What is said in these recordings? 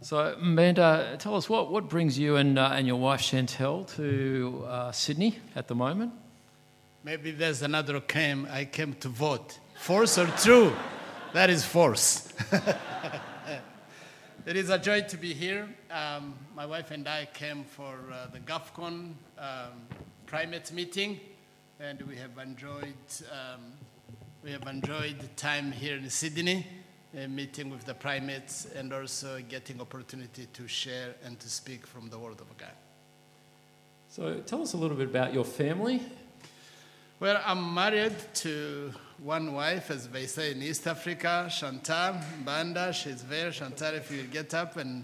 So, Amanda, tell us what brings you and your wife Chantel to Sydney at the moment? Maybe there's another claim. I came to vote. Force or true? That is force. It is a joy to be here. My wife and I came for the GovCon primate meeting, and we have enjoyed the time here in Sydney, meeting with the primates, and also getting opportunity to share and to speak from the Word of God. So tell us a little bit about your family. Well, I'm married to one wife, as they say in East Africa, Chantal Banda. She's there. Chantal, if you get up. And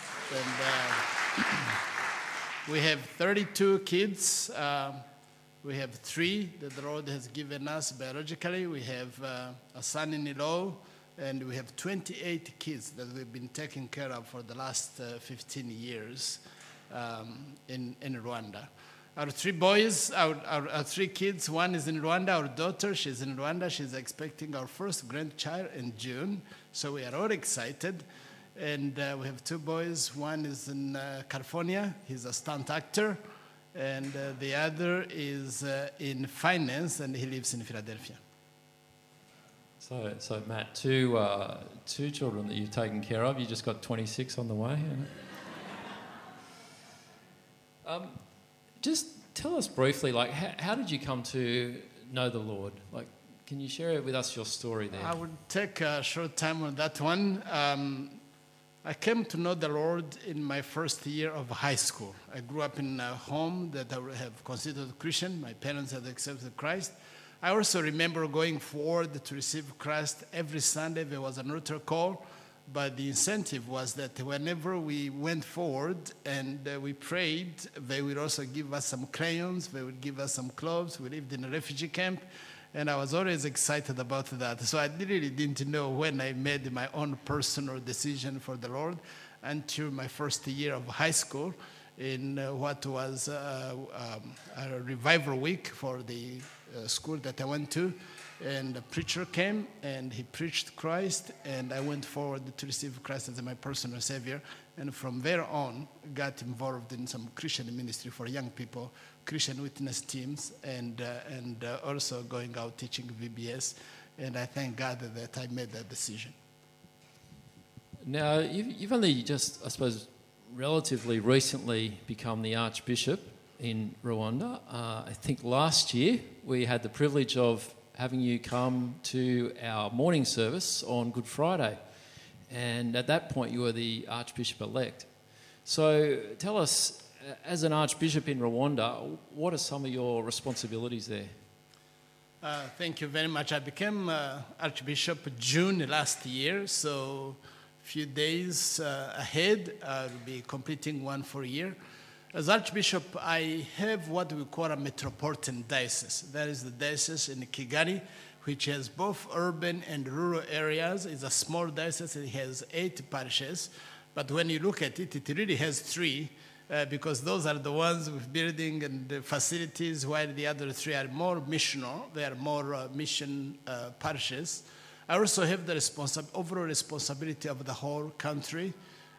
we have 32 kids. We have 3 that the Lord has given us biologically. We have a son-in-law, and we have 28 kids that we've been taking care of for the last 15 years in Rwanda. Our 3 boys, our 3 kids, one is in Rwanda. Our daughter, she's in Rwanda. She's expecting our first grandchild in June. So we are all excited. And we have 2 boys. One is in California. He's a stunt actor. And the other is in finance, and he lives in Philadelphia. So Matt, 2 children that you've taken care of. You just got 26 on the way. Just tell us briefly, like, how did you come to know the Lord? Like, can you share with us your story there? I would take a short time on that one. I came to know the Lord in my first year of high school. I grew up in a home that I would have considered Christian. My parents had accepted Christ. I also remember going forward to receive Christ every Sunday. There was an altar call. But the incentive was that whenever we went forward and we prayed, they would also give us some crayons, they would give us some clothes. We lived in a refugee camp, and I was always excited about that. So I really didn't know when I made my own personal decision for the Lord until my first year of high school in what was a revival week for the school that I went to. And the preacher came, and he preached Christ, and I went forward to receive Christ as my personal Savior. And from there on, got involved in some Christian ministry for young people, Christian witness teams, and also going out teaching VBS. And I thank God that I made that decision. Now, you've only just, I suppose, relatively recently become the Archbishop in Rwanda. I think last year we had the privilege of having you come to our morning service on Good Friday. And at that point, you were the Archbishop-elect. So tell us, as an Archbishop in Rwanda, what are some of your responsibilities there? Thank you very much. I became Archbishop June last year, so a few days ahead, I'll be completing 1 full year. As Archbishop, I have what we call a metropolitan diocese. That is the diocese in Kigali, which has both urban and rural areas. It's a small diocese. It has 8 parishes. But when you look at it, it really has 3, because those are the ones with building and facilities, while the other 3 are more missional. They are more mission parishes. I also have the overall responsibility of the whole country.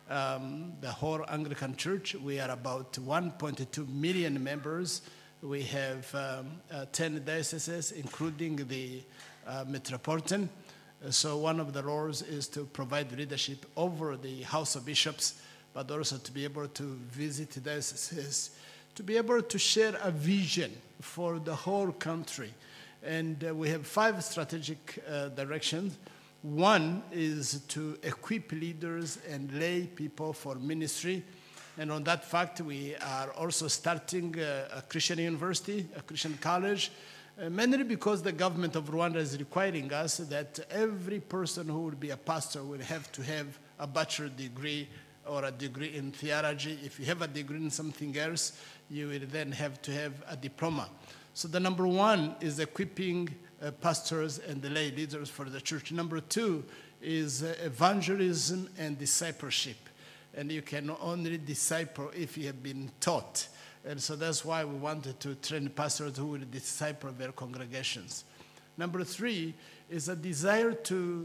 The whole Anglican Church. We are about 1.2 million members. We have 10 dioceses, including the metropolitan. So one of the roles is to provide leadership over the House of Bishops, but also to be able to visit dioceses, to be able to share a vision for the whole country. And we have 5 strategic directions. One is to equip leaders and lay people for ministry. And on that fact, we are also starting a Christian university, a Christian college, mainly because the government of Rwanda is requiring us that every person who will be a pastor will have to have a bachelor degree or a degree in theology. If you have a degree in something else, you will then have to have a diploma. So the number 1 is equipping pastors and the lay leaders for the church. Number 2 is evangelism and discipleship. And you can only disciple if you have been taught. And so that's why we wanted to train pastors who will disciple their congregations. Number 3 is a desire to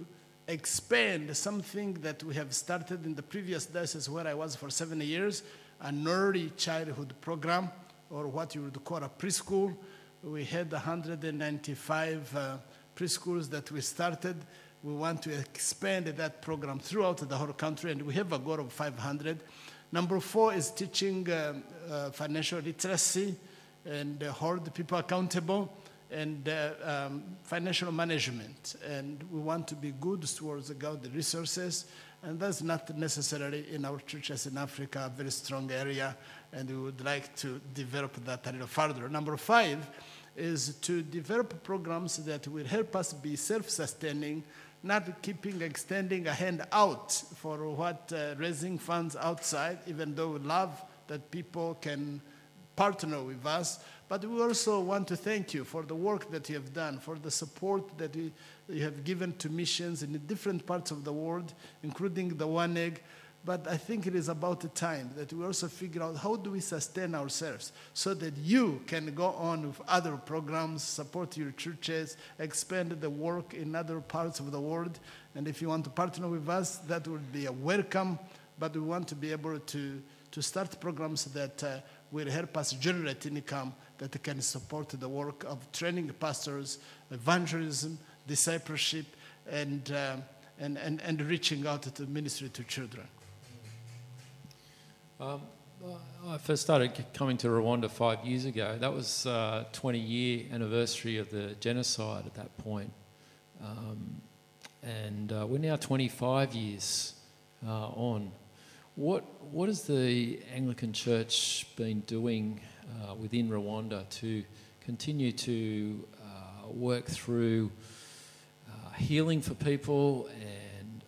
expand something that we have started in the previous diocese where I was for 7 years, an early childhood program, or what you would call a preschool. We had 195 preschools that we started. We want to expand that program throughout the whole country, and we have a goal of 500. Number 4 is teaching financial literacy and hold people accountable, and financial management. And we want to be good stewards of God, the resources, and that's not necessarily in our churches in Africa, a very strong area, and we would like to develop that a little further. Number 5 is to develop programs that will help us be self-sustaining, not extending a hand out for raising funds outside, even though we love that people can partner with us. But we also want to thank you for the work that you have done, for the support that you have given to missions in different parts of the world, including the One Egg. But I think it is about the time that we also figure out how do we sustain ourselves so that you can go on with other programs, support your churches, expand the work in other parts of the world. And if you want to partner with us, that would be a welcome. But we want to be able to start programs that will help us generate income that can support the work of training pastors, evangelism, discipleship, and reaching out to ministry to children. I first started coming to Rwanda 5 years ago. That was 20-year anniversary of the genocide at that point. And we're now 25 years on. What has the Anglican Church been doing within Rwanda to continue to work through healing for people and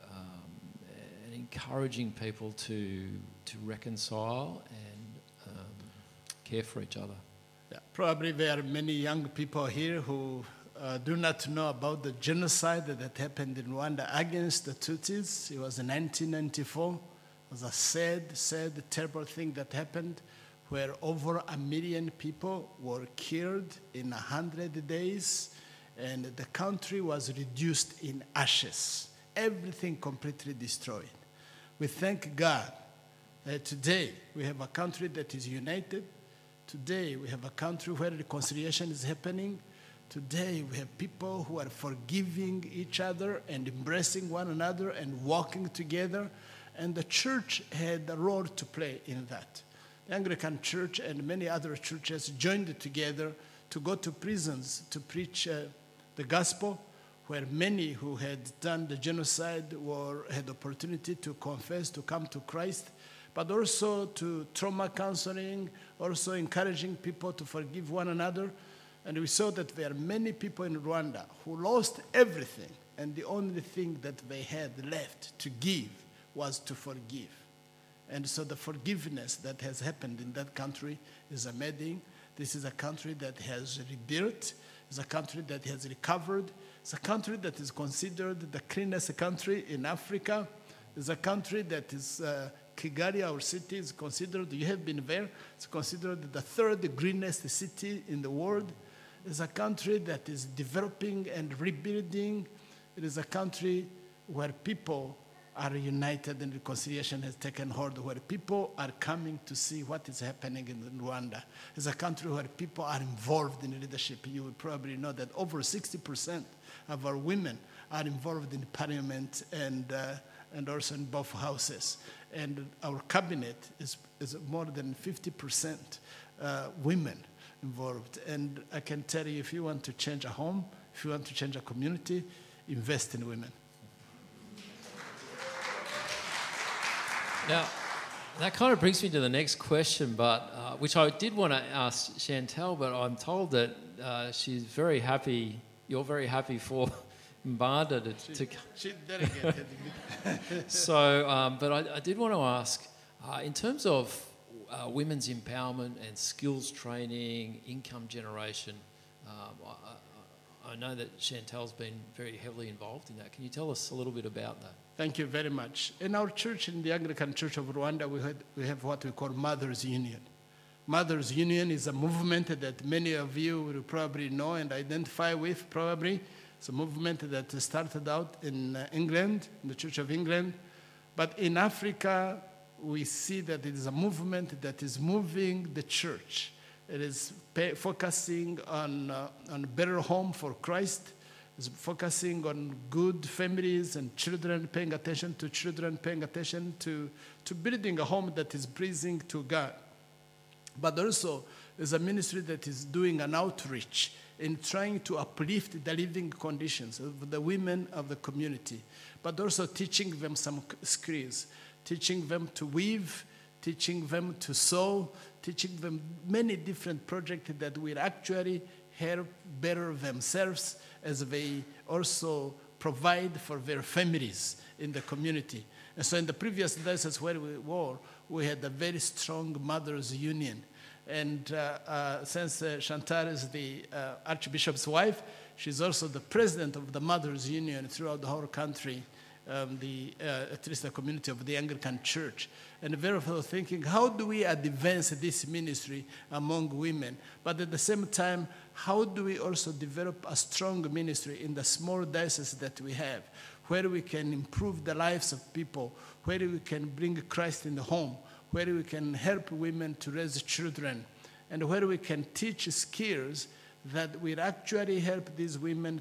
encouraging people to reconcile and care for each other? Yeah, probably there are many young people here who do not know about the genocide that happened in Rwanda against the Tutsis. It was in 1994. It was a sad, terrible thing that happened, where over 1 million people were killed in 100 days, and the country was reduced in ashes. Everything completely destroyed. We thank God that today we have a country that is united. Today we have a country where reconciliation is happening. Today we have people who are forgiving each other and embracing one another and walking together. And the church had a role to play in that. The Anglican Church and many other churches joined together to go to prisons to preach the gospel, where many who had done the genocide had opportunity to confess, to come to Christ, but also to trauma counseling, also encouraging people to forgive one another. And we saw that there are many people in Rwanda who lost everything, and the only thing that they had left to give was to forgive. And so the forgiveness that has happened in that country is amazing. This is a country that has rebuilt. It's a country that has recovered. It's a country that is considered the cleanest country in Africa. It's a country that is, Kigali, our city, is considered, you have been there, it's considered the 3rd greenest city in the world. It's a country that is developing and rebuilding. It is a country where people are united and reconciliation has taken hold, where people are coming to see what is happening in Rwanda. It's a country where people are involved in leadership. You will probably know that over 60% of our women are involved in parliament and also in both houses. And our cabinet is more than 50% women involved. And I can tell you, if you want to change a home, if you want to change a community, invest in women. Now, that kind of brings me to the next question, but which I did want to ask Chantal, but I'm told that she's very happy, you're very happy for Mbanda to She delegated. So, but I did want to ask, in terms of women's empowerment and skills training, income generation, I know that Chantal's been very heavily involved in that. Can you tell us a little bit about that? Thank you very much. In our church, in the Anglican Church of Rwanda, we have what we call Mothers Union. Mothers Union is a movement that many of you will probably know and identify with, probably, It's a movement that started out in England, in the Church of England. But in Africa, we see that it is a movement that is moving the church. It is focusing on a better home for Christ. It's focusing on good families and children, paying attention to children, paying attention to building a home that is pleasing to God. But also, there's a ministry that is doing an outreach in trying to uplift the living conditions of the women of the community, but also teaching them some skills, teaching them to weave, teaching them to sew, teaching them many different projects that will actually help better themselves as they also provide for their families in the community. And so in the previous diocese where we were, we had a very strong mothers' union. And since Chantal is the Archbishop's wife, she's also the president of the Mothers Union throughout the whole country, at least the community of the Anglican Church. And therefore thinking, how do we advance this ministry among women? But at the same time, how do we also develop a strong ministry in the small dioceses that we have, where we can improve the lives of people, where we can bring Christ in the home, where we can help women to raise children, and where we can teach skills that will actually help these women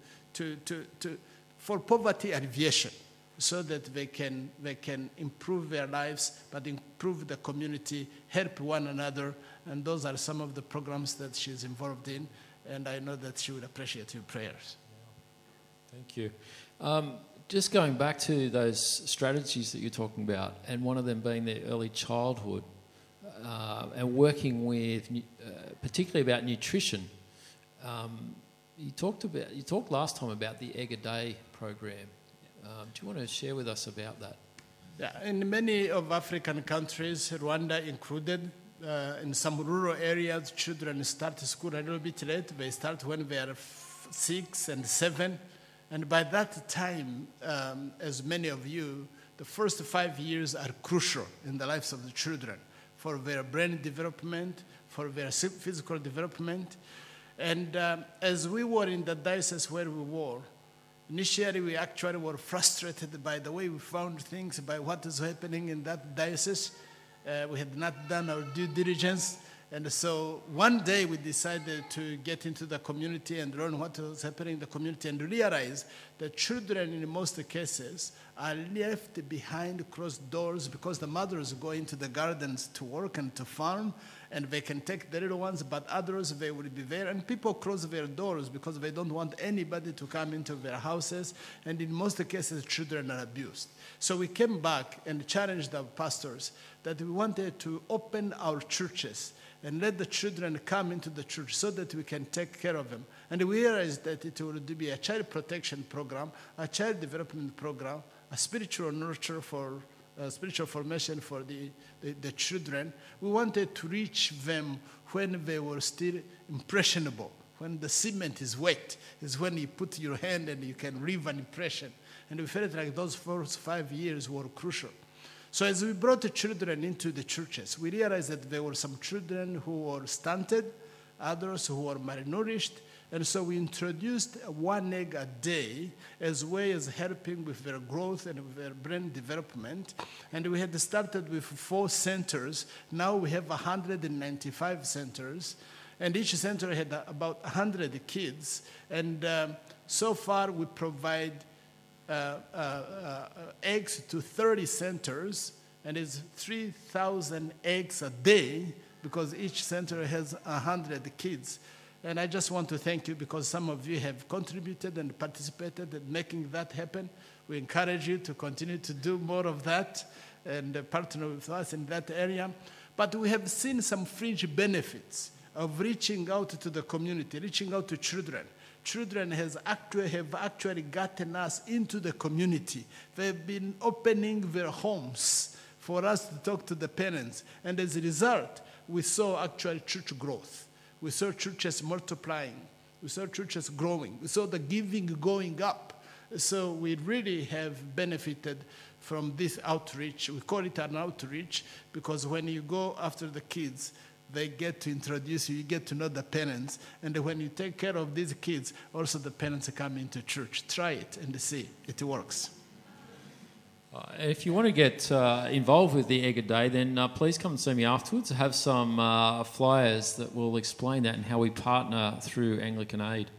for poverty alleviation, so that they can improve their lives, but improve the community, help one another. And those are some of the programs that she's involved in, and I know that she would appreciate your prayers. Thank you. Just going back to those strategies that you're talking about, and one of them being the early childhood, and working with, particularly about nutrition. You talked last time about the Egg a Day program. Do you want to share with us about that? Yeah, in many of African countries, Rwanda included, in some rural areas, children start school a little bit late. They start when they are 6 and 7. And by that time, as many of you, the first 5 years are crucial in the lives of the children for their brain development, for their physical development. And as we were in the diocese where we were, initially we actually were frustrated by the way we found things, by what is happening in that diocese. We had not done our due diligence. And so one day we decided to get into the community and learn what was happening in the community, and realize that children in most cases are left behind closed doors because the mothers go into the gardens to work and to farm, and they can take the little ones, but others, they will be there. And people close their doors because they don't want anybody to come into their houses. And in most cases, children are abused. So we came back and challenged our pastors that we wanted to open our churches and let the children come into the church so that we can take care of them. And we realized that it would be a child protection program, a child development program, a spiritual nurture for spiritual formation for the children. We wanted to reach them when they were still impressionable. When the cement is wet, is when you put your hand and you can leave an impression. And we felt like those first 5 years were crucial. So as we brought the children into the churches, we realized that there were some children who were stunted, others who were malnourished, and so we introduced 1 egg a day as way as helping with their growth and with their brain development. And we had started with 4 centers. Now we have 195 centers, and each center had about 100 kids. And so far we provide eggs to 30 centers, and it's 3,000 eggs a day because each center has 100 kids. And I just want to thank you because some of you have contributed and participated in making that happen. We encourage you to continue to do more of that and partner with us in that area. But we have seen some fringe benefits of reaching out to the community, reaching out to children. Children have actually gotten us into the community. They've been opening their homes for us to talk to the parents. And as a result, we saw actual church growth. We saw churches multiplying. We saw churches growing. We saw the giving going up. So we really have benefited from this outreach. We call it an outreach because when you go after the kids, they get to introduce you, you get to know the parents, and when you take care of these kids, also the parents come into church. Try it and see, it works. If you want to get involved with the Egg a Day, then please come and see me afterwards. I have some flyers that will explain that and how we partner through Anglican Aid.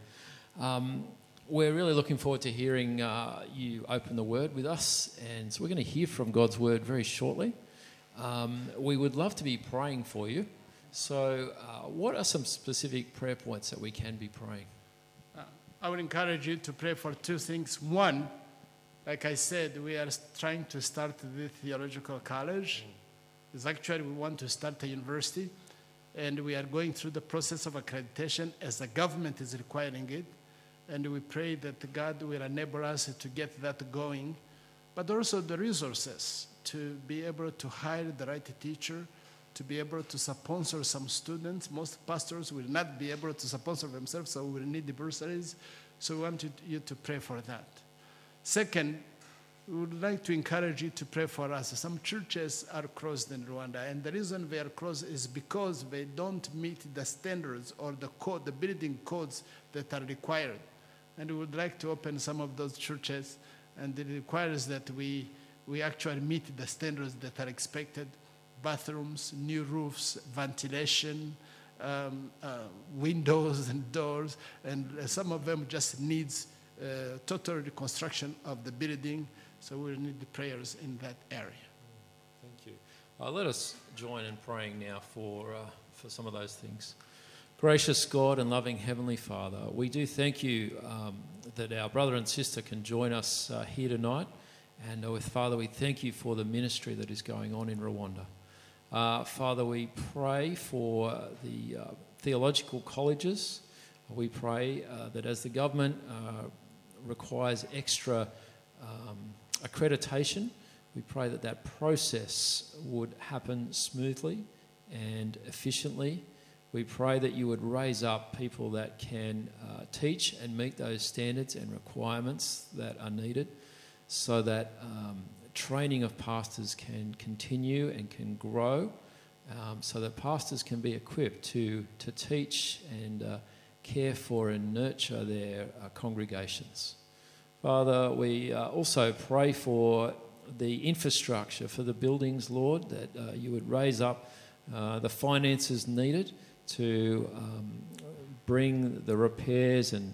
We're really looking forward to hearing you open the Word with us, and so we're going to hear from God's Word very shortly. We would love to be praying for you. So what are some specific prayer points that we can be praying? I would encourage you to pray for two things. One, like I said, we are trying to start the theological college. It's actually, we want to start a university, and we are going through the process of accreditation as the government is requiring it. And we pray that God will enable us to get that going, but also the resources to be able to hire the right teacher, to be able to sponsor some students. Most pastors will not be able to sponsor themselves, so we will need the bursaries. So we want you to pray for that. Second, we would like to encourage you to pray for us. Some churches are closed in Rwanda, and the reason they are closed is because they don't meet the standards or the code, the building codes that are required. And we would like to open some of those churches, and it requires that we actually meet the standards that are expected: bathrooms, new roofs, ventilation, windows and doors, and some of them just needs total reconstruction of the building, so we need the prayers in that area. Thank you. Let us join in praying now for some of those things. Gracious God and loving Heavenly Father, we do thank you that our brother and sister can join us here tonight, and with Father, we thank you for the ministry that is going on in Rwanda. Father, we pray for the theological colleges. We pray that as the government requires extra accreditation, we pray that that process would happen smoothly and efficiently. We pray that you would raise up people that can teach and meet those standards and requirements that are needed, so that training of pastors can continue and can grow, so that pastors can be equipped to teach and care for and nurture their congregations. Father, we also pray for the infrastructure, for the buildings, Lord, that you would raise up the finances needed to bring the repairs and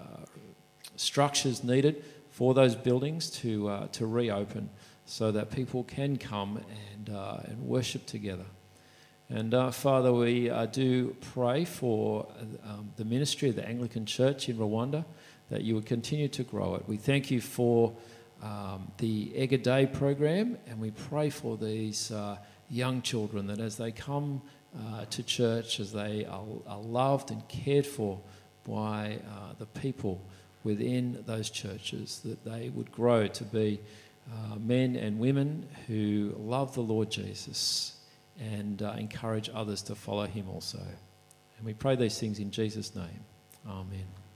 structures needed for those buildings to reopen, so that people can come and worship together. And Father, we do pray for the ministry of the Anglican Church in Rwanda, that you would continue to grow it. We thank you for the Egg a Day program, and we pray for these young children, that as they come to church, as they are loved and cared for by the people within those churches, that they would grow to be men and women who love the Lord Jesus and encourage others to follow him also. And we pray these things in Jesus' name. Amen.